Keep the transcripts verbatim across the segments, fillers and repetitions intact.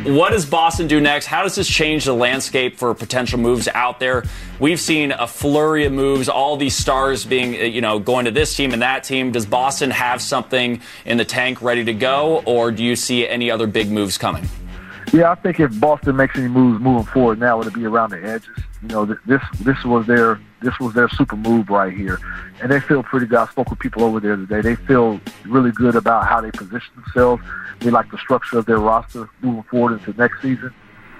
What does Boston do next? How does this change the landscape for potential moves out there? We've seen a flurry of moves, all these stars being, you know, going to this team and that team. Does Boston have something in the tank ready to go, or do you see any other big moves coming? Yeah, I think if Boston makes any moves moving forward now, it'll be around the edges. You know, this this was their this was their super move right here, and they feel pretty good. I spoke with people over there today. They feel really good about how they position themselves. They like the structure of their roster moving forward into next season.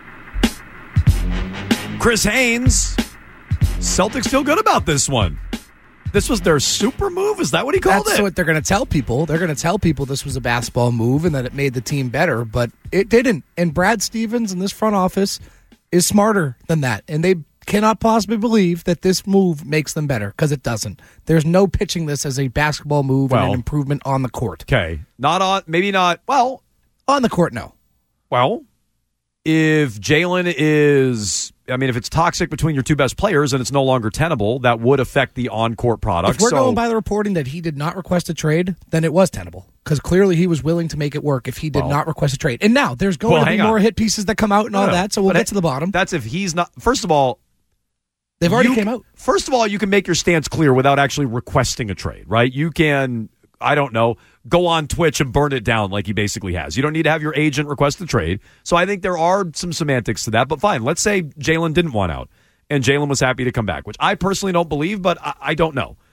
Chris Haynes, Celtics feel good about this one. This was their super move? Is that what he called That's it? That's what they're going to tell people. They're going to tell people this was a basketball move and that it made the team better, but it didn't. And Brad Stevens and this front office is smarter than that, and they cannot possibly believe that this move makes them better, because it doesn't. There's no pitching this as a basketball move well, and an improvement on the court. Okay. Not on, maybe not, well. On the court, no. Well, if Jalen is, I mean, if it's toxic between your two best players and it's no longer tenable, that would affect the on-court product. If we're so, going by the reporting that he did not request a trade, then it was tenable, because clearly he was willing to make it work if he did well, not request a trade. And now there's going well, to be more on. hit pieces that come out and no, all no, that, so we'll get it, to the bottom. That's if he's not, first of all, They've already you, came out. First of all, you can make your stance clear without actually requesting a trade, right? You can, I don't know, go on Twitch and burn it down like he basically has. You don't need to have your agent request a trade. So I think there are some semantics to that. But fine, let's say Jalen didn't want out and Jalen was happy to come back, which I personally don't believe, but I, I don't know.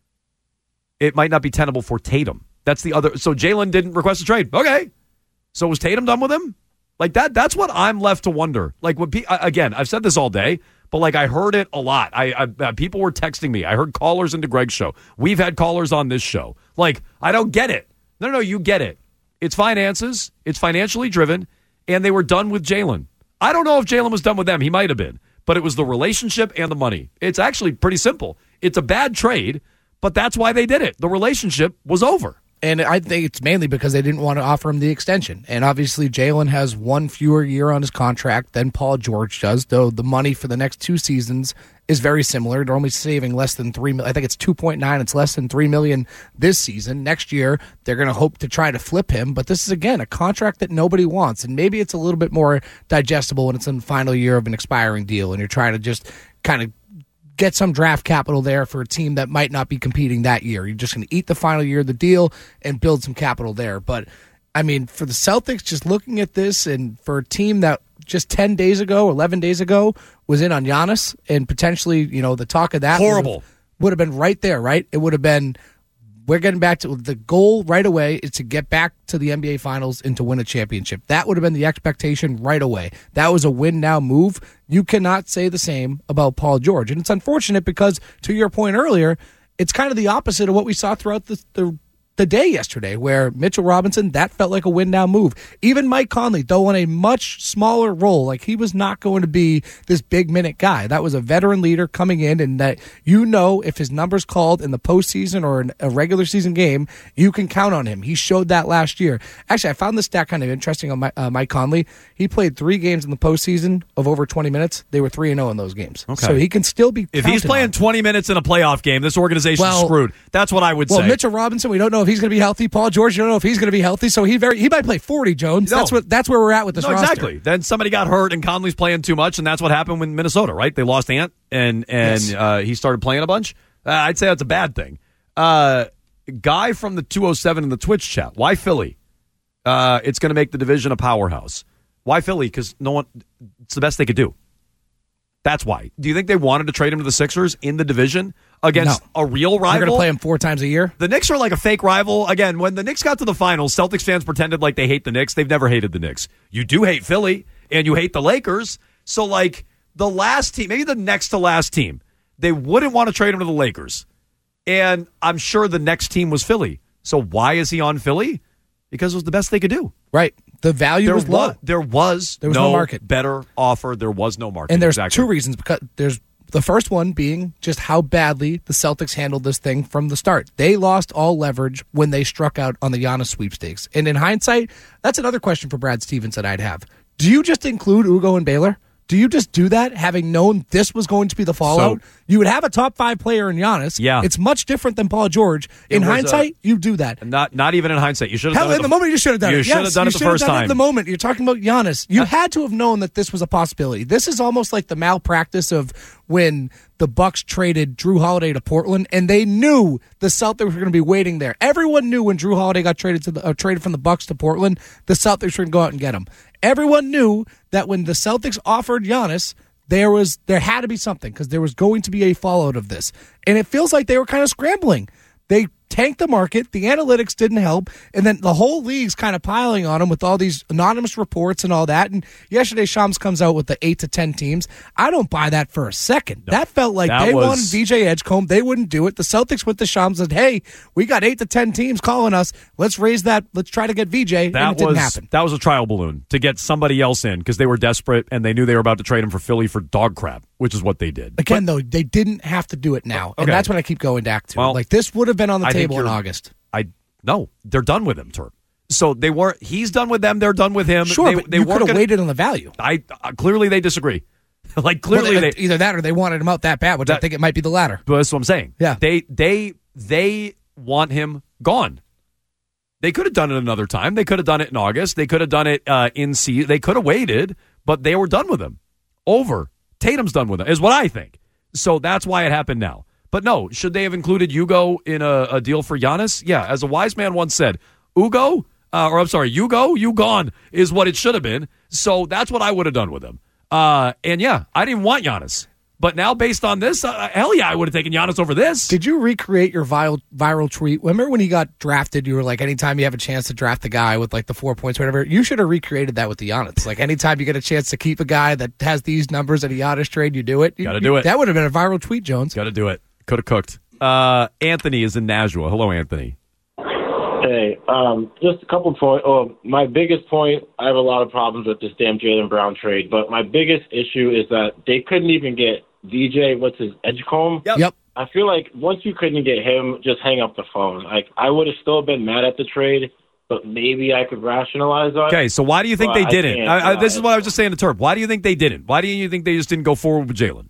It might not be tenable for Tatum. That's the other. So Jalen didn't request a trade. Okay. So was Tatum done with him? Like that, that's what I'm left to wonder. Like, what? Again, I've said this all day. But, like, I heard it a lot. I, I uh, people were texting me. I heard callers into Greg's show. We've had callers on this show. Like, I don't get it. No, no, you get it. It's finances. It's financially driven. And they were done with Jalen. I don't know if Jalen was done with them. He might have been. But it was the relationship and the money. It's actually pretty simple. It's a bad trade, but that's why they did it. The relationship was over. And I think it's mainly because they didn't want to offer him the extension. And obviously, Jalen has one fewer year on his contract than Paul George does, though the money for the next two seasons is very similar. They're only saving less than three million. I think it's two point nine. It's less than three million this season. Next year, they're going to hope to try to flip him. But this is, again, a contract that nobody wants. And maybe it's a little bit more digestible when it's in the final year of an expiring deal and you're trying to just kind of get some draft capital there for a team that might not be competing that year. You're just going to eat the final year of the deal and build some capital there. But, I mean, for the Celtics, just looking at this, and for a team that just ten days ago, eleven days ago, was in on Giannis, and potentially, you know, the talk of that horrible would have, would have been right there, right? It would have been, we're getting back to the goal right away is to get back to the N B A Finals and to win a championship. That would have been the expectation right away. That was a win-now move. You cannot say the same about Paul George. And it's unfortunate because, to your point earlier, it's kind of the opposite of what we saw throughout the, the the day yesterday, where Mitchell Robinson, that felt like a win-now move. Even Mike Conley, though in a much smaller role, like he was not going to be this big-minute guy. That was a veteran leader coming in, and that you know if his number's called in the postseason or in a regular season game, you can count on him. He showed that last year. Actually, I found this stat kind of interesting on my, uh, Mike Conley. He played three games in the postseason of over twenty minutes. They were three and oh in those games. Okay. So he can still be If he's playing on. twenty minutes in a playoff game, this organization's well, screwed. That's what I would well, say. Well, Mitchell Robinson, we don't know if he's going to be healthy. Paul George, you don't know if he's going to be healthy. So he very he might play forty, Jones. No. That's what that's where we're at with this no, roster. Exactly. Then somebody got hurt and Conley's playing too much, and that's what happened with Minnesota, right? They lost Ant, and and yes. uh, he started playing a bunch. Uh, I'd say that's a bad thing. Uh, guy from the two oh seven in the Twitch chat. Why Philly? Uh, it's going to make the division a powerhouse. Why Philly? Because no one. It's the best they could do. That's why. Do you think they wanted to trade him to the Sixers in the division against no. a real rival? They're going to play him four times a year? The Knicks are like a fake rival. Again, when the Knicks got to the finals, Celtics fans pretended like they hate the Knicks. They've never hated the Knicks. You do hate Philly, and you hate the Lakers. So, like, the last team, maybe the next to last team, they wouldn't want to trade him to the Lakers. And I'm sure the next team was Philly. So why is he on Philly? Because it was the best they could do. Right. The value there was low. Was, there was, there was no, no market. Better offer. There was no market. And there's exactly. two reasons. Because there's the first one being just how badly the Celtics handled this thing from the start. They lost all leverage when they struck out on the Giannis sweepstakes. And in hindsight, that's another question for Brad Stevens that I'd have. Do you just include Ugo and Baylor? Do you just do that, having known this was going to be the fallout? So, you would have a top five player in Giannis. Yeah. It's much different than Paul George. In hindsight, a, you do that. Not not even in hindsight. You should have Hell, done it. in the, the moment, you should have done you it. You should yes, have done it the first time. In the moment, you're talking about Giannis. You uh, had to have known that this was a possibility. This is almost like the malpractice of when the Bucks traded Drew Holiday to Portland, and they knew the Celtics were going to be waiting there. Everyone knew when Drew Holiday got traded to the uh, traded from the Bucks to Portland, the Celtics were going to go out and get him. Everyone knew that when the Celtics offered Giannis, there was there had to be something because there was going to be a fallout of this, and it feels like they were kind of scrambling. They tanked the market. The analytics didn't help. And then the whole league's kind of piling on them with all these anonymous reports and all that. And yesterday, Shams comes out with the eight to ten teams. I don't buy that for a second. No, that felt like that they was... wanted V J Edgecombe. They wouldn't do it. The Celtics went to Shams and said, hey, we got eight to ten teams calling us. Let's raise that. Let's try to get V J. That and it didn't was, happen. That was a trial balloon to get somebody else in because they were desperate and they knew they were about to trade him for Philly for dog crap, which is what they did. Again, but, though, they didn't have to do it now. Okay. And that's what I keep going back to. Well, like, this would have been on the I table in August. I No, they're done with him, Terp. So they weren't. He's done with them. They're done with him. Sure, they, but they you could have gonna, waited on the value. I uh, clearly they disagree. like clearly well, they, they either that or they wanted him out that bad, which that, I think it might be the latter. But that's what I'm saying. Yeah, they they they want him gone. They could have done it another time. They could have done it in August. They could have done it uh, in season. They could have waited, but they were done with him. Over. Tatum's done with him, is what I think. So that's why it happened now. But no, should they have included Hugo in a, a deal for Giannis? Yeah, as a wise man once said, Ugo, uh, or I'm sorry, Hugo, you gone is what it should have been. So that's what I would have done with him. Uh, and yeah, I didn't want Giannis. But now, based on this, uh, hell yeah, I would have taken Giannis over this. Did you recreate your viral, viral tweet? Remember when he got drafted, you were like, anytime you have a chance to draft the guy with like the four points or whatever, you should have recreated that with the Giannis. Like, anytime you get a chance to keep a guy that has these numbers at a Giannis trade, you do it. Got to do it. That would have been a viral tweet, Jones. Got to do it. Could have cooked. Uh, Anthony is in Nashua. Hello, Anthony. Hey, um, just a couple points. Oh, my biggest point, I have a lot of problems with this damn Jaylen Brown trade, but my biggest issue is that they couldn't even get V J, what's his, Edgecombe? Yep. yep. I feel like once you couldn't get him, just hang up the phone. Like, I would have still been mad at the trade, but maybe I could rationalize that. Okay, so why do you think well, they didn't? I I, I, this is what I was just saying to Terp. Why do you think they didn't? Why do you think they just didn't go forward with Jaylen?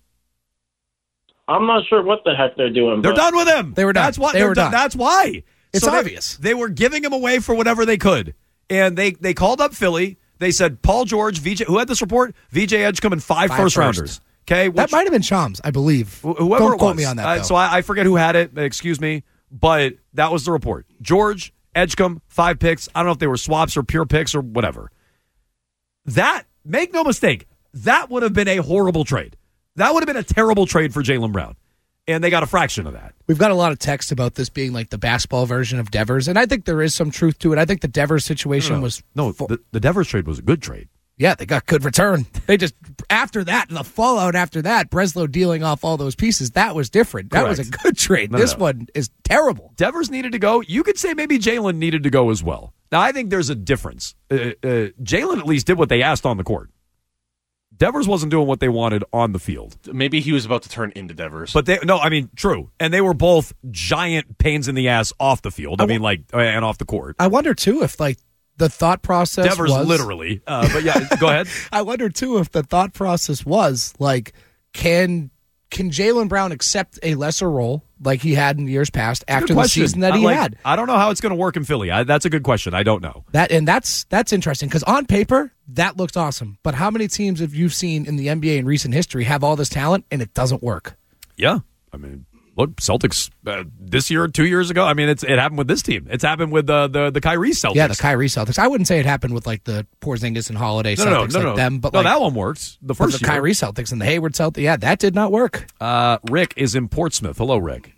I'm not sure what the heck they're doing. They're but done with him. They were done. That's why. They were done. That's why. It's so obvious. They, they were giving him away for whatever they could, and they they called up Philly. They said Paul George, V J. Who had this report? V J Edgecombe and five, five first, first rounders. Okay, that might have been Shams, I believe. Whoever Don't it quote was. me on that. Uh, so I, I forget who had it. Excuse me, but that was the report. George Edgecombe, five picks. I don't know if they were swaps or pure picks or whatever. That, make no mistake, that would have been a horrible trade. That would have been a terrible trade for Jaylen Brown. And they got a fraction of that. We've got a lot of text about this being like the basketball version of Devers, and I think there is some truth to it. I think the Devers situation no, no. was... No, fo- the, the Devers trade was a good trade. Yeah, they got good return. They just, after that, the fallout after that, Breslow dealing off all those pieces, that was different. That Correct. was a good trade. No, this no. one is terrible. Devers needed to go. You could say maybe Jaylen needed to go as well. Now, I think there's a difference. Uh, uh, Jaylen at least did what they asked on the court. Devers wasn't doing what they wanted on the field. Maybe he was about to turn into Devers. But they, no, I mean, true. And they were both giant pains in the ass off the field. I, I mean, like, and off the court. I wonder, too, if, like, the thought process Devers was... literally. Uh, but yeah, go ahead. I wonder, too, if the thought process was, like, can can Jaylen Brown accept a lesser role like he had in years past after the season that I, he like, had? I don't know how it's going to work in Philly. I, that's a good question. I don't know. That And that's that's interesting because on paper, that looks awesome. But how many teams have you seen in the N B A in recent history have all this talent and it doesn't work? Yeah. I mean... Look, Celtics uh, this year, two years ago. I mean, it's it happened with this team. It's happened with uh, the the Kyrie Celtics. Yeah, the Kyrie Celtics. I wouldn't say it happened with like the Porzingis and Holiday no, Celtics no, no, like no. them, but no, like, that one works. The first the year. Kyrie Celtics and the Hayward Celtics. Yeah, that did not work. Uh, Rick is in Portsmouth. Hello, Rick.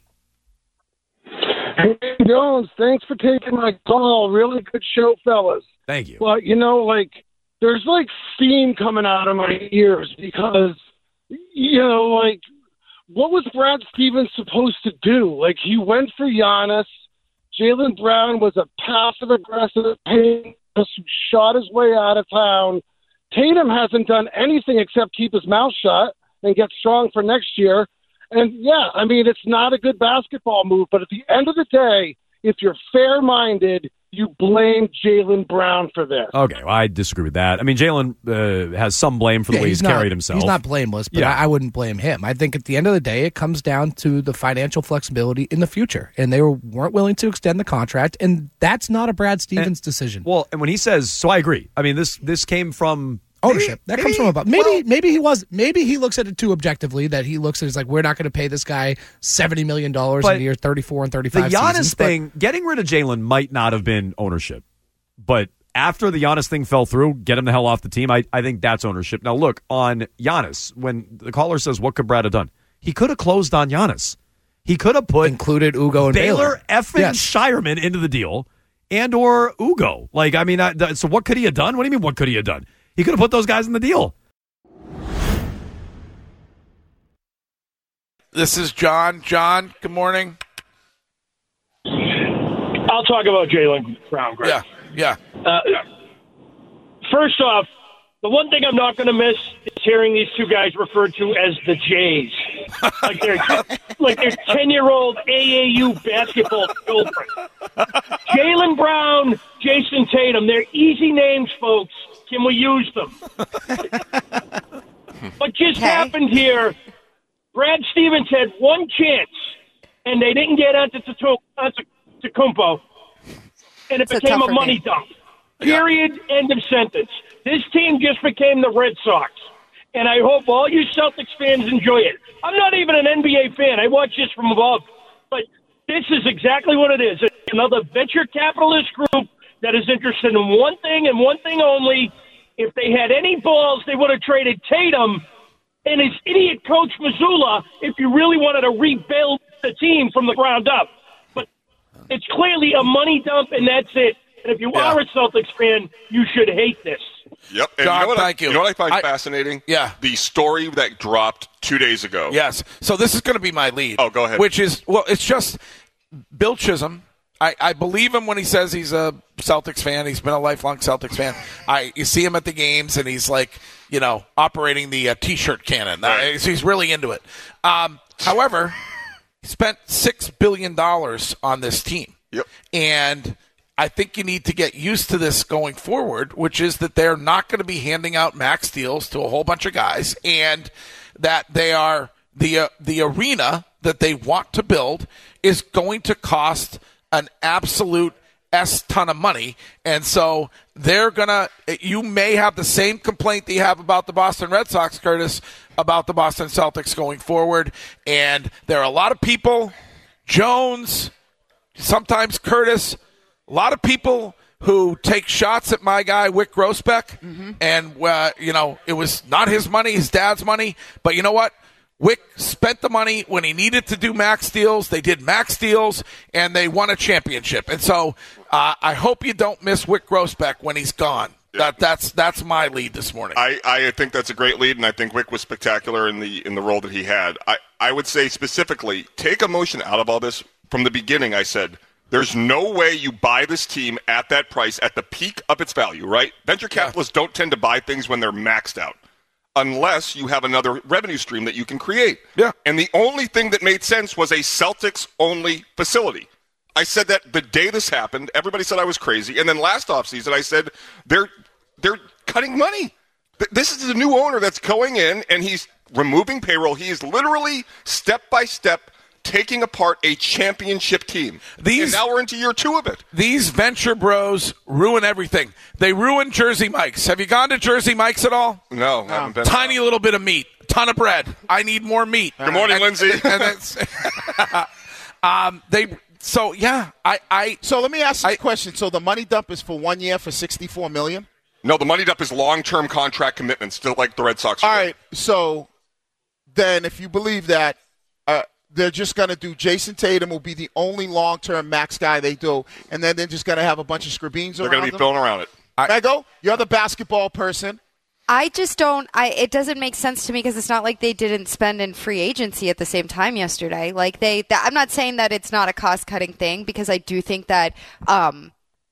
Hey, Jones, thanks for taking my call. Really good show, fellas. Thank you. Well, you know, like there's like steam coming out of my ears because you know, like. What was Brad Stevens supposed to do? Like, he went for Giannis. Jaylen Brown was a passive-aggressive pain who shot his way out of town. Tatum hasn't done anything except keep his mouth shut and get strong for next year. And, yeah, I mean, it's not a good basketball move, but at the end of the day, if you're fair-minded, you blame Jaylen Brown for this. Okay, well, I disagree with that. I mean, Jaylen uh, has some blame for the Yeah, way he's, not, carried himself. He's not blameless, but Yeah. I, I wouldn't blame him. I think at the end of the day, it comes down to the financial flexibility in the future, and they were, weren't willing to extend the contract, and that's not a Brad Stevens and, decision. Well, and when he says, so I agree. I mean, this this came from ownership. Maybe, that comes maybe, from about maybe well, maybe he was maybe he looks at it too objectively that he looks at it as like we're not going to pay this guy seventy million dollars in the year thirty four and thirty five. The Giannis seasons, thing, but, getting rid of Jaylen might not have been ownership, but after the Giannis thing fell through, get him the hell off the team. I I think that's ownership. Now look on Giannis. When the caller says what could Brad have done, he could have closed on Giannis. He could have put included Ugo and Baylor Baylor effing yes. Shireman into the deal, and or Ugo. Like I mean, I, th- so what could he have done? What do you mean? What could he have done? He could have put those guys in the deal. This is John. John, good morning. I'll talk about Jaylen Brown, Greg. Yeah, yeah. Uh, first off, the one thing I'm not going to miss is hearing these two guys referred to as the Jays, like they're like they're ten-year-old A A U basketball children. Jaylen Brown, Jason Tatum, they're easy names, folks. Can we use them? What just okay. happened here? Brad Stevens had one chance, and they didn't get onto Tecumpo, and it it's became a, a money name. dump. Period. Yeah. End of sentence. This team just became the Red Sox, and I hope all you Celtics fans enjoy it. I'm not even an N B A fan. I watch this from above, but this is exactly what it is. It's another venture capitalist group that is interested in one thing and one thing only. If they had any balls, they would have traded Tatum and his idiot coach Mazzulla if you really wanted to rebuild the team from the ground up. But it's clearly a money dump, and that's it. And if you yeah. are a Celtics fan, you should hate this. Yep. And John, you know what thank I, you. You know what I find I, fascinating? Yeah. The story that dropped two days ago. Yes. So this is going to be my lead. Oh, go ahead. Which is, well, it's just Bill Chisholm. I, I believe him when he says he's a Celtics fan. He's been a lifelong Celtics fan. I You see him at the games, and he's like, you know, operating the uh, T-shirt cannon. Right. So he's really into it. Um, however, he spent six billion dollars on this team. Yep. And I think you need to get used to this going forward, which is that they're not going to be handing out max deals to a whole bunch of guys, and that they are the uh, the arena that they want to build is going to cost an absolute S ton of money. And so they're going to – you may have the same complaint that you have about the Boston Red Sox, Curtis, about the Boston Celtics going forward. And there are a lot of people, Jones, sometimes Curtis, a lot of people who take shots at my guy, Wick Grossbeck. Mm-hmm. And, uh, you know, it was not his money, his dad's money. But you know what? Wick spent the money when he needed to do max deals. They did max deals, and they won a championship. And so uh, I hope you don't miss Wick Grossbeck when he's gone. Yeah. That, that's that's my lead this morning. I, I think that's a great lead, and I think Wick was spectacular in the in the role that he had. I, I would say specifically, take emotion out of all this. From the beginning, I said, there's no way you buy this team at that price, at the peak of its value, right? Venture capitalists yeah. don't tend to buy things when they're maxed out, unless you have another revenue stream that you can create. Yeah. And the only thing that made sense was a Celtics-only facility. I said that the day this happened. Everybody said I was crazy. And then last offseason, I said they're they're cutting money. This is a new owner that's going in, and he's removing payroll. He is literally, step by step, taking apart a championship team. These, and now we're into year two of it. These venture bros ruin everything. They ruin Jersey Mike's. Have you gone to Jersey Mike's at all? No, I haven't been. Tiny little bit of meat. Ton of bread. I need more meat. Good morning, and, Lindsay. And that's, um, they. So yeah, I, I. So let me ask you I, a question. So the money dump is for one year for sixty-four million dollars? No, the money dump is long-term contract commitments, still like the Red Sox. All right. So then, if you believe that, uh, they're just going to do Jason Tatum will be the only long-term max guy they do, and then they're just going to have a bunch of screens they're around them? They're going to be filling around it. I, Mego, you're the basketball person. I just don't. I it doesn't make sense to me because it's not like they didn't spend in free agency at the same time yesterday. Like they, that, I'm not saying that it's not a cost cutting thing because I do think that um,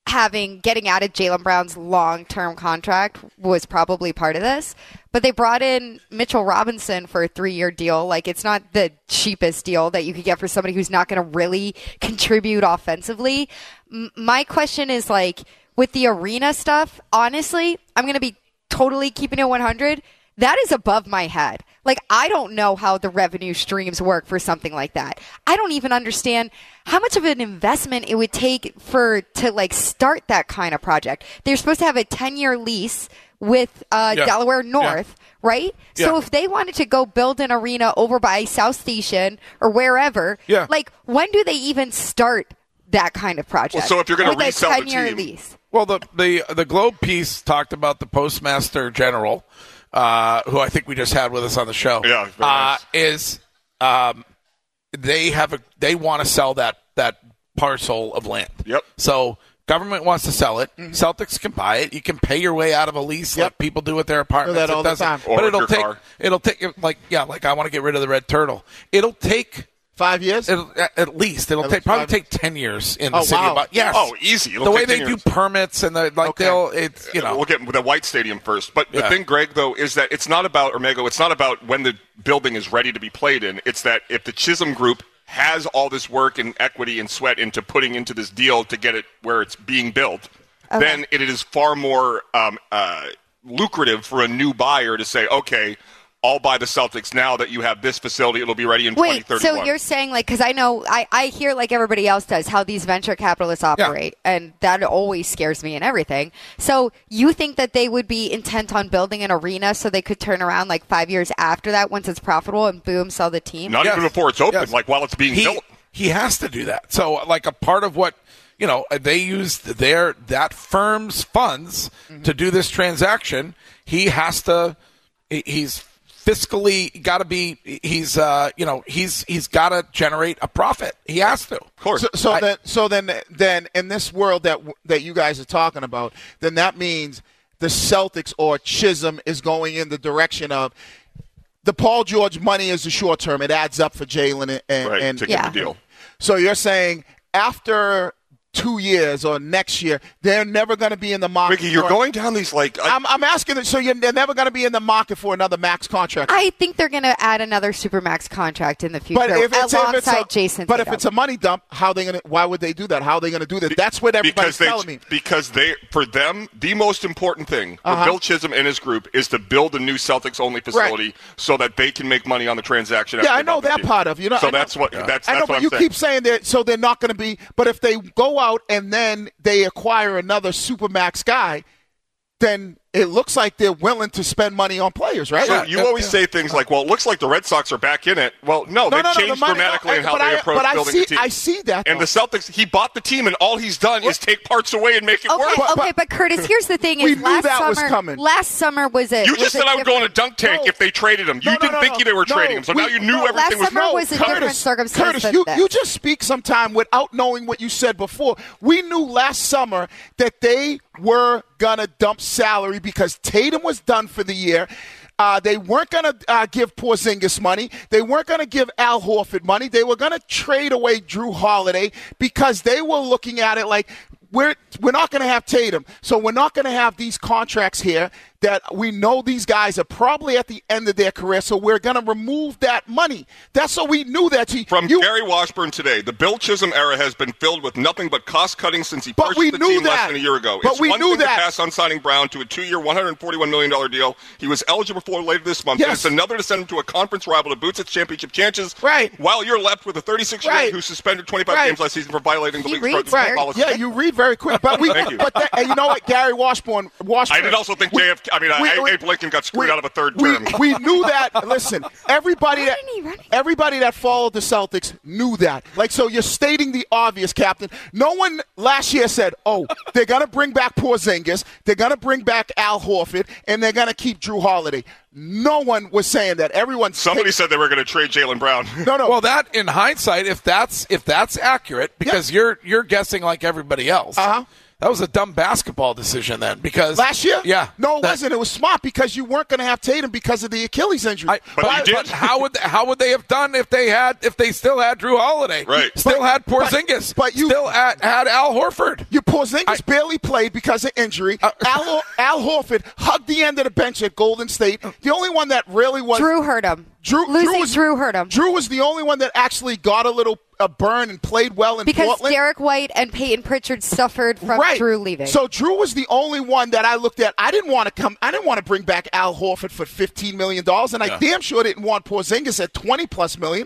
having getting out of Jaylen Brown's long-term contract was probably part of this. But they brought in Mitchell Robinson for a three-year deal. Like, it's not the cheapest deal that you could get for somebody who's not going to really contribute offensively. M- my question is, like, with the arena stuff, honestly, I'm going to be totally keeping it one hundred. That is above my head. Like, I don't know how the revenue streams work for something like that. I don't even understand how much of an investment it would take for to like start that kind of project. They're supposed to have a ten-year lease with uh, Yeah. Delaware North, Yeah. right? Yeah. So if they wanted to go build an arena over by South Station or wherever, Yeah. like, when do they even start that kind of project? Well, so if you're gonna With a resell the ten-year team- lease. Well, the the the Globe piece talked about the Postmaster General, uh, who I think we just had with us on the show. Yeah, very uh, nice. is um, they have a they want to sell that that parcel of land. Yep. So government wants to sell it. Celtics can buy it. You can pay your way out of a lease like people do with their apartments. that It all the doesn't- time. Or But with it'll your take car. it'll take like yeah like I want to get rid of the red turtle. It'll take. Five years? It'll, at- at least it'll At take least probably five- take ten years in the Oh, city. wow. About, yes. Oh, easy. It'll the way take they ten do years. permits and the like, Okay. they'll it's you know We'll get the White Stadium first. But the Yeah. thing, Greg, though, is that it's not about, Ormego, it's not about when the building is ready to be played in. It's that if the Chisholm Group has all this work and equity and sweat into putting into this deal to get it where it's being built, Okay. then it is far more um, uh, lucrative for a new buyer to say, okay, I'll buy the Celtics now that you have this facility. It'll be ready in Wait, twenty thirty-one. so you're saying, like, because I know, I, I hear like everybody else does how these venture capitalists operate, and that always scares me and everything. So you think that they would be intent on building an arena so they could turn around like five years after that once it's profitable and boom, sell the team? Not Yes. even before it's open, Yes. like while it's being he, built. he has to do that. So like a part of what you know they used their that firm's funds to do this transaction. He has to. he- He's fiscally got to be. He's uh you know he's he's got to generate a profit. He has to. Of course. So, so I- then, so then, then, in this world that that you guys are talking about, then that means the Celtics or Chisholm is going in the direction of the Paul George money is the short term. It adds up for Jalen and, and, Right, and to get Yeah. the deal. So you're saying after two years or next year, they're never going to be in the market. Ricky, you're for- going down these, like, I- I'm, I'm asking. it- So you're, they're never going to be in the market for another max contract. I think they're going to add another supermax contract in the future But if it's, if it's alongside a, Jason but if Tatum. it's a money dump, how they gonna? Why would they do that? How are they gonna do that? That's what everybody's because they, telling me. Because they, for them, the most important thing for Uh-huh. Bill Chisholm and his group is to build a new Celtics-only facility so that they can make money on the transaction. Yeah, after I they know bought the that team. part of you know. So I know, that's what that's, I know, that's but what I'm you saying. keep saying that, so they're not going to be. But if they go out and then they acquire another supermax guy, then it looks like they're willing to spend money on players, right? So you always say things like, "Well, it looks like the Red Sox are back in it." Well, no, No, they've no, no, the changed money- dramatically no, in how but they I- approach but I building see- the team. I see that, And though. the Celtics, he bought the team, and all he's done is take parts away and make it Okay, work. okay, but Curtis, here's the thing: is We knew last that summer, was coming. last summer was a You was just a said I would go on a different- dunk tank No. if they traded him. You No, no, didn't no, think no. they were No, trading him, so we- now you knew no, everything last was summer no. was a Curtis, different circumstance Curtis, than you, this. you just speak sometime without knowing what you said before. We knew last summer that they were going to dump salary because Tatum was done for the year. Uh, they weren't going to uh, give Porzingis money. They weren't going to give Al Horford money. They were going to trade away Drew Holiday because they were looking at it like, we're, we're not going to have Tatum, so we're not going to have these contracts here that we know these guys are probably at the end of their career, so we're going to remove that money. That's what we knew that. You, From you, Gary Washburn today, the Bill Chisholm era has been filled with nothing but cost cutting since he But purchased we the knew team less that. than a year ago. But it's we one knew thing that. to pass on signing Brown to a two-year, one hundred forty-one million dollars deal. He was eligible for later this month. Yes. And it's another to send him to a conference rival to boost its championship chances. Right. While you're left with a thirty-six-year-old Right. who suspended twenty-five Right. games last season for violating the He league's reads pro- very- policy. yeah, you read very quick. But we, Thank you. but that, and you know what, Gary Washburn, Washburn. I did also think we- J F K. I mean, we- I, we- Abe Lincoln got screwed we- out of a third we, term. We knew that. Listen, everybody that Running, running. everybody that followed the Celtics knew that. Like, so you're stating the obvious, Captain. No one last year said, "Oh, they're gonna bring back Porzingis, they're gonna bring back Al Horford, and they're gonna keep Drew Holiday." No one was saying that. Everyone. Somebody said they were going to trade Jaylen Brown. No, no. Well, that in hindsight, if that's if that's accurate, because you're you're guessing like everybody else. Uh-huh. That was a dumb basketball decision then because last year. Yeah, no, it that, wasn't. It was smart because you weren't going to have Tatum because of the Achilles injury. I, but, but, but how would they, how would they have done if they had if they still had Drew Holiday? Right. Still but, had Porzingis. But, but you still had, had Al Horford. Your Porzingis I, barely played because of injury. Uh, Al, Al Horford hugged the end of the bench at Golden State. The only one that really was Drew hurt him. Drew, Losing Drew, was, Drew hurt him. Drew was the only one that actually got a little a burn and played well in because Portland. Derek White and Peyton Pritchard suffered from right. Drew leaving. So Drew was the only one that I looked at. I didn't want to come. I didn't want to bring back Al Horford for fifteen million dollars, and yeah. I damn sure didn't want Porzingis at twenty plus million.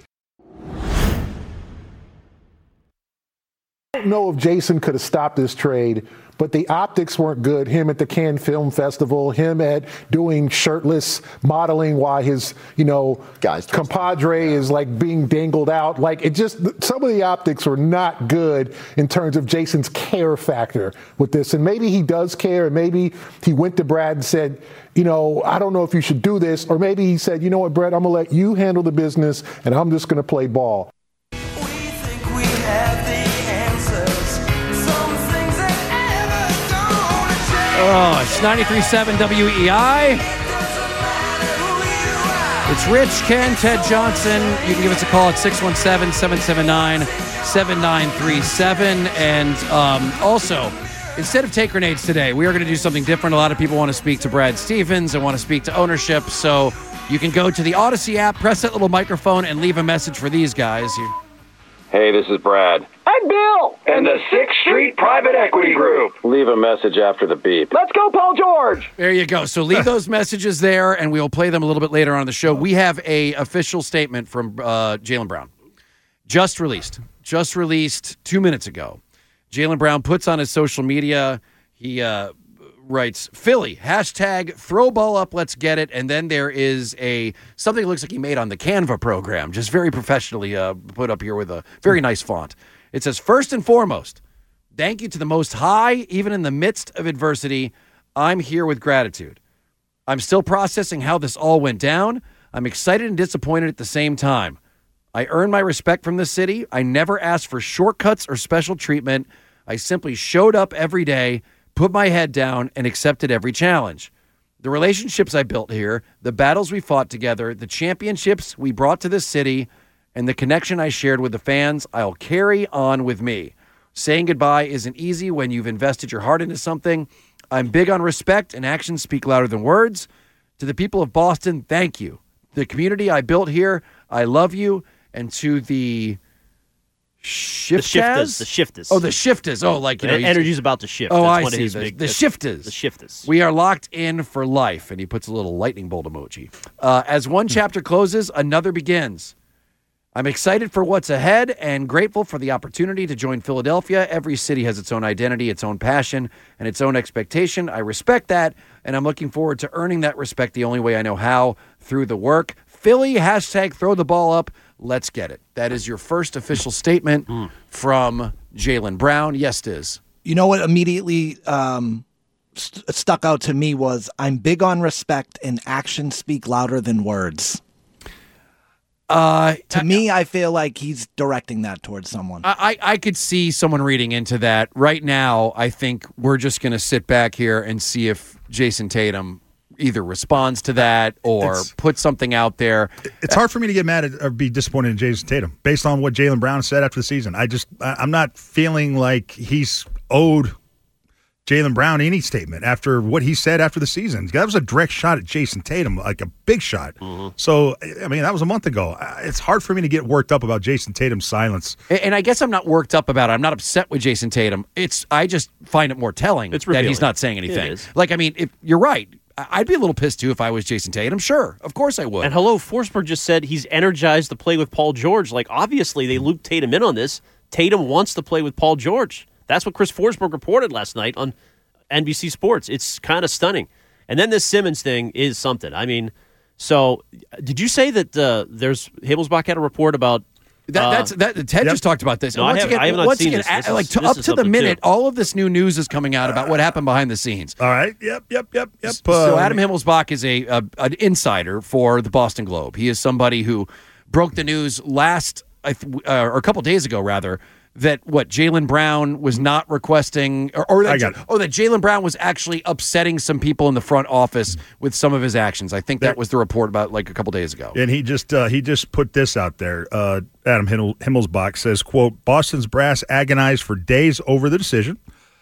I don't know if Jason could have stopped this trade, but the optics weren't good. Him at the Cannes Film Festival, him at doing shirtless modeling while his, you know, Guys, compadre is like being dangled out. Like it just, some of the optics were not good in terms of Jason's care factor with this. And maybe he does care, and maybe he went to Brad and said, you know, I don't know if you should do this. Or maybe he said, you know what, Brad, I'm going to let you handle the business and I'm just going to play ball. Oh, it's ninety-three point seven W E I. It's Rich, Ken, Ted Johnson. You can give us a call at six one seven, seven seven nine, seven nine three seven. And um, also, instead of take grenades today, we are going to do something different. A lot of people want to speak to Brad Stevens and want to speak to ownership. So you can go to the Odyssey app, press that little microphone, and leave a message for these guys. You- Hey, this is Brad. I'm Bill. And the sixth Street Private Equity Group. Leave a message after the beep. Let's go, Paul George. There you go. So leave those messages there, and we'll play them a little bit later on the show. We have a official statement from uh, Jaylen Brown. Just released. Just released two minutes ago. Jaylen Brown puts on his social media, he uh, writes, Philly, hashtag throw ball up, let's get it. And then there is a something that looks like he made on the Canva program, just very professionally uh, put up here with a very nice font. It says, first and foremost, thank you to the Most High, even in the midst of adversity. I'm here with gratitude. I'm still processing how this all went down. I'm excited and disappointed at the same time. I earned my respect from the city. I never asked for shortcuts or special treatment. I simply showed up every day, put my head down, and accepted every challenge. The relationships I built here, the battles we fought together, the championships we brought to this city, and the connection I shared with the fans, I'll carry on with me. Saying goodbye isn't easy when you've invested your heart into something. I'm big on respect, and actions speak louder than words. To the people of Boston, thank you. The community I built here, I love you. And to the shift the shifters, the shifters. Oh, the shifters. Oh, like, you know. Energy's about to shift. Oh, that's I one see. Of his the big, the shifters. The shifters. We are locked in for life. And he puts a little lightning bolt emoji. Uh, as one chapter closes, another begins. I'm excited for what's ahead and grateful for the opportunity to join Philadelphia. Every city has its own identity, its own passion, and its own expectation. I respect that, and I'm looking forward to earning that respect the only way I know how, through the work. Philly, hashtag throw the ball up. Let's get it. That is your first official statement mm. from Jaylen Brown. Yes, Diz. You know what immediately um, st- stuck out to me was I'm big on respect and actions speak louder than words. Uh, to I, me, I feel like he's directing that towards someone. I, I could see someone reading into that. Right now, I think we're just going to sit back here and see if Jason Tatum either responds to that or it's, put something out there. It's hard for me to get mad at or be disappointed in Jason Tatum based on what Jaylen Brown said after the season. I just, I'm not feeling like he's owed Jaylen Brown any statement after what he said after the season. That was a direct shot at Jason Tatum, like a big shot. Mm-hmm. So, I mean, that was a month ago. It's hard for me to get worked up about Jason Tatum's silence. And I guess I'm not worked up about it. I'm not upset with Jason Tatum. It's I just find it more telling it's that he's not saying anything. Like, I mean, if you're right. I'd be a little pissed, too, if I was Jason Tatum. Sure. Of course I would. And hello, Forsberg just said he's energized to play with Paul George. Like, obviously, they looped Tatum in on this. Tatum wants to play with Paul George. That's what Chris Forsberg reported last night on N B C Sports. It's kind of stunning. And then this Simmons thing is something. I mean, so did you say that uh, there's Himmelsbach had a report about That, uh, that's that. Ted yep. just talked about this. No, once I, have, again, I have not once seen again, this. this like is, to, this up is to the minute, too. all of this new news is coming out about what happened behind the scenes. All right. Yep. Yep. Yep. Yep. So uh, Adam Himmelsbach is a, a an insider for the Boston Globe. He is somebody who broke the news last, uh, or a couple days ago, rather, that what Jaylen Brown was not requesting, or, or that, I got it. oh, that Jaylen Brown was actually upsetting some people in the front office with some of his actions. I think that was the report about like a couple days ago. And he just uh, he just put this out there. Uh, Adam Himmel, Himmelsbach says, "quote Boston's brass agonized for days over the decision."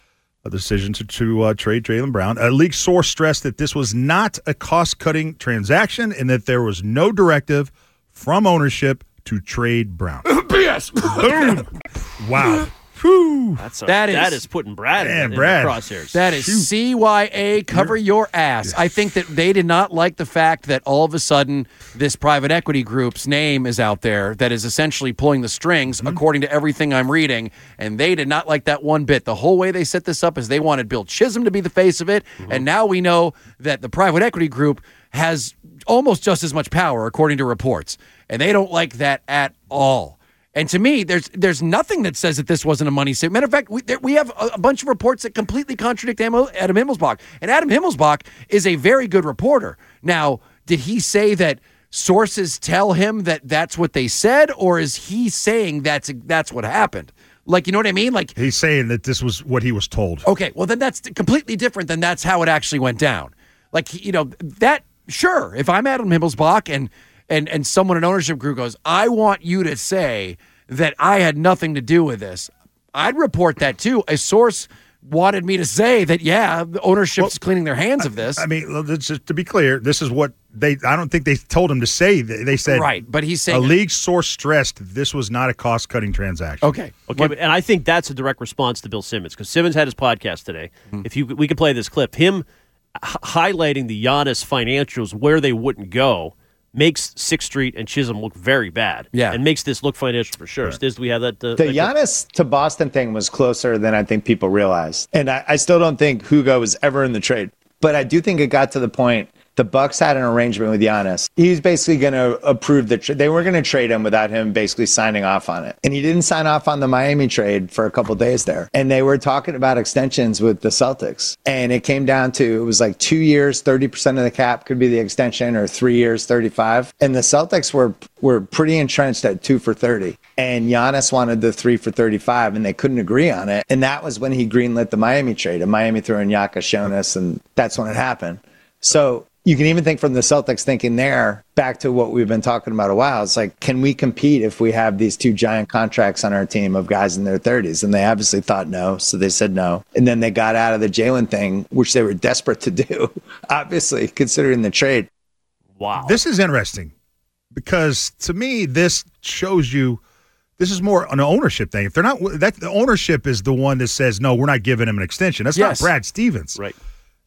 A decision to, to uh, trade Jaylen Brown. A league source stressed that this was not a cost-cutting transaction and that there was no directive from ownership to trade Brown. B S. Boom. Wow. Whew. That's a, That is- that is putting Brad Man, in, in Brad. the crosshairs. That is C Y A, cover your ass. I think that they did not like the fact that all of a sudden this private equity group's name is out there that is essentially pulling the strings, Mm-hmm. according to everything I'm reading, and they did not like that one bit. The whole way they set this up is they wanted Bill Chisholm to be the face of it, Mm-hmm. and now we know that the private equity group has almost just as much power, according to reports, and they don't like that at all. And to me, there's there's nothing that says that this wasn't a money saving. Matter of fact, we, there, we have a, a bunch of reports that completely contradict Adam Adam Himmelsbach. And Adam Himmelsbach is a very good reporter. Now, did he say that sources tell him that that's what they said, or is he saying that's that's what happened? Like, you know what I mean? Like, he's saying that this was what he was told. Okay, well then that's completely different than that's how it actually went down. Like, you know, that sure. If I'm Adam Himmelsbach and and and someone in ownership group goes, I want you to say that I had nothing to do with this, I'd report that too. A source wanted me to say that, yeah, the ownership's well, cleaning their hands of this. I mean, just to be clear, this is what they, I don't think they told him to say. They said, right, but he's saying a league source stressed this was not a cost cutting transaction. Okay. Okay, but, and I think that's a direct response to Bill Simmons, because Simmons had his podcast today. Mm-hmm. If you we could play this clip, him h- highlighting the Giannis financials, where they wouldn't go, makes Sixth Street and Chisholm look very bad. Yeah. And makes this look financial for sure. Right. Stiz, do we have that? Uh, the that Giannis to Boston thing was closer than I think people realized. And I, I still don't think Hugo was ever in the trade. But I do think it got to the point the Bucks had an arrangement with Giannis. He was basically going to approve the trade. They were going to trade him without him basically signing off on it. And he didn't sign off on the Miami trade for a couple of days there. And they were talking about extensions with the Celtics. And it came down to, it was like two years, thirty percent of the cap could be the extension, or three years, thirty-five. And the Celtics were were pretty entrenched at two for thirty. And Giannis wanted the three for thirty-five, and they couldn't agree on it. And that was when he greenlit the Miami trade. And Miami threw in Yaka Jonas, and that's when it happened. So you can even think from the Celtics thinking there, back to what we've been talking about a while. It's like, can we compete if we have these two giant contracts on our team of guys in their thirties? And they obviously thought no, so they said no. And then they got out of the Jaylen thing, which they were desperate to do, obviously, considering the trade. Wow. This is interesting because to me, this shows you this is more an ownership thing. If they're not, that the ownership is the one that says, no, we're not giving him an extension. That's Yes. not Brad Stevens. Right.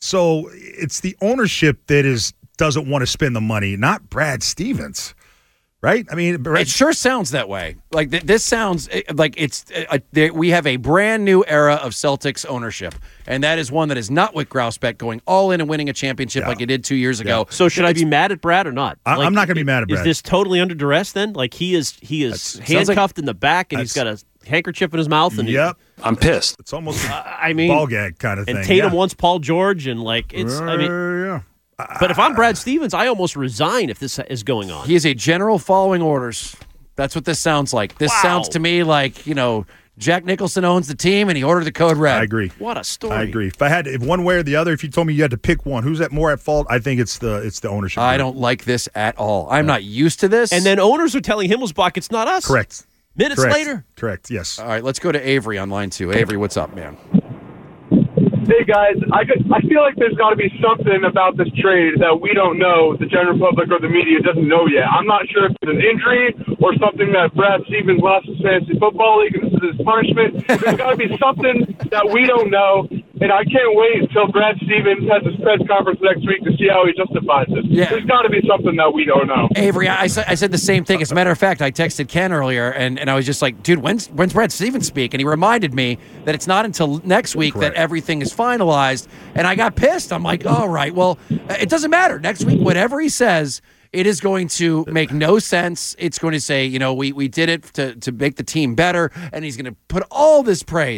So it's the ownership that is doesn't want to spend the money, not Brad Stevens, right? I mean, Brad, it sure sounds that way. Like th- this sounds eh, like it's uh, there, we have a brand new era of Celtics ownership, and that is one that is not Wick Grousbeck going all in and winning a championship Yeah. like he did two years ago. So should I be mad at Brad or not? I, I'm not going to be mad at Brad. Is this totally under duress then? Like he is he is That's- sounds handcuffed like- in the back and he's got a handkerchief in his mouth. And Yep. I'm pissed. It's almost a I mean, ball gag kind of and thing. Tatum yeah. wants Paul George, and like it's. I mean, Uh, yeah. but if I'm Brad Stevens, I almost resign if this is going on. He is a general following orders. That's what this sounds like. This Wow. sounds to me like, you know, Jack Nicholson owns the team and he ordered the code red. I agree. What a story! I agree. If I had, if one way or the other, if you told me you had to pick one, who's at more at fault? I think it's the it's the ownership. I group. don't like this at all. I'm not used to this. And then owners are telling Himmelsbach it's not us. Correct. Minutes Correct. later. Correct. Yes. All right, let's go to Avery on line two. Avery, what's up, man? Hey guys, I, could, I feel like there's got to be something about this trade that we don't know, the general public or the media doesn't know yet. I'm not sure if it's an injury or something that Brad Stevens lost his fantasy football league and this is his punishment. There's got to be something that we don't know, and I can't wait until Brad Stevens has his press conference next week to see how he justifies it. Yeah. There's got to be something that we don't know. Avery, I, I, said, I said the same thing. As a matter of fact, I texted Ken earlier, and, and I was just like, dude, when's, when's Brad Stevens speak? And he reminded me that it's not until next week Correct. that everything is finalized. And I got pissed. I'm like, all right, well, it doesn't matter. Next week, whatever he says, it is going to make no sense. It's going to say, you know, we, we did it to, to make the team better, and he's going to put all this praise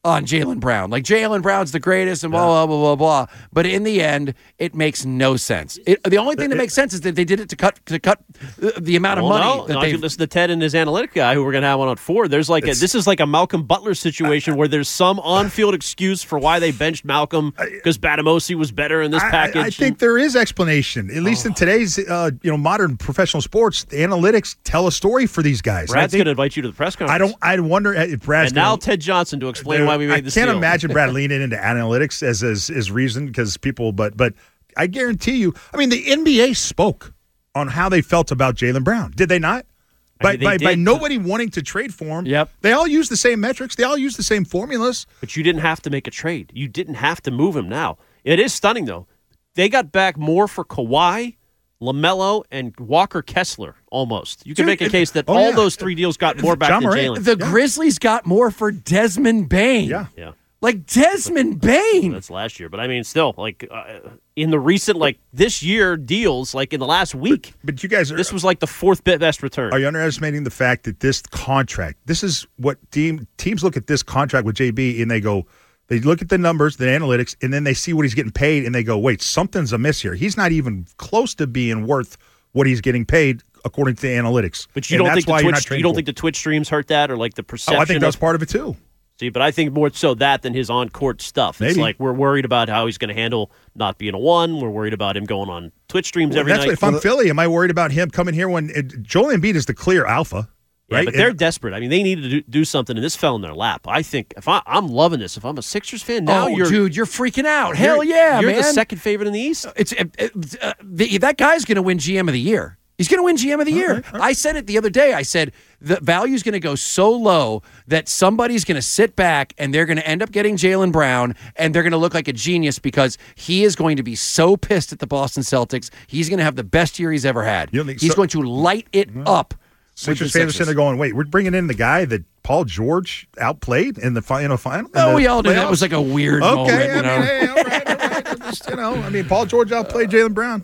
on Jaylen Brown. Like, Jaylen Brown's the greatest and blah, blah, blah, blah, blah. But in the end, it makes no sense. It, the only thing that makes sense is that they did it to cut to cut the amount of well, money no, that no, they listen to Ted and his analytic guy, who we're going to have one on four. There's like a, this is like a Malcolm Butler situation where there's some on-field excuse for why they benched Malcolm because Batamosi was better in this package. I, I think there is explanation, at least oh. in today's uh, you know modern professional sports. The analytics tell a story for these guys. Brad's going to invite you to the press conference. I don't. I wonder if Brad's and now gonna, Ted Johnson to explain why we made I this. I can't deal. imagine Brad leaning into analytics as as, as reason because people, but but I guarantee you. I mean, the N B A spoke on how they felt about Jaylen Brown. Did they not? I By mean, they by, did. by nobody wanting to trade for him. Yep. They all use the same metrics. They all use the same formulas. But you didn't have to make a trade. You didn't have to move him now. It is stunning though. They got back more for Kawhi, LaMelo, and Walker Kessler almost. You can Dude, make a it, case that oh, all yeah. those three deals got more back John than Morant. Jaylen. The Yeah. Grizzlies got more for Desmond Bain. Yeah. Yeah. Like, Desmond Bain. That's last year. But, I mean, still, like, uh, in the recent, like, this year deals, like, in the last week. But, but you guys are. This was, like, the fourth best return. Are you underestimating the fact that this contract, this is what team teams look at this contract with J B and they go, they look at the numbers, the analytics, and then they see what he's getting paid and they go, wait, something's amiss here. He's not even close to being worth what he's getting paid according to the analytics. But you And don't that's think the why you're Twitch, not you don't for think the Twitch streams hurt that, or like the perception? Oh, I think that's of, part of it too. See, but I think more so that than his on-court stuff. It's Maybe. like we're worried about how he's going to handle not being a one. We're worried about him going on Twitch streams Well, every that's night. what, if I'm Philly, am I worried about him coming here when it, Joel Embiid is the clear alpha? Yeah, right? but they're And- desperate. I mean, they needed to do, do something, and this fell in their lap. I think if I, I'm loving this. If I'm a Sixers fan now, oh, you're dude, you're freaking out. Hell yeah, you're man. the second favorite in the East. It's it, it, uh, the, that guy's going to win G M of the year. He's going to win G M of the year. right, all I said it the other day. I said the value's going to go so low that somebody's going to sit back and they're going to end up getting Jaylen Brown, and they're going to look like a genius because he is going to be so pissed at the Boston Celtics. He's going to have the best year he's ever had. You don't think He's so- going to light it up. Sixers fans are sitting there going, wait, we're bringing in the guy that Paul George outplayed in the final final? in Oh, the we all knew that playoffs? was like a weird okay, moment. I You mean, know? hey, all right, all right. Just, you know, I mean, Paul George outplayed Jaylen Brown.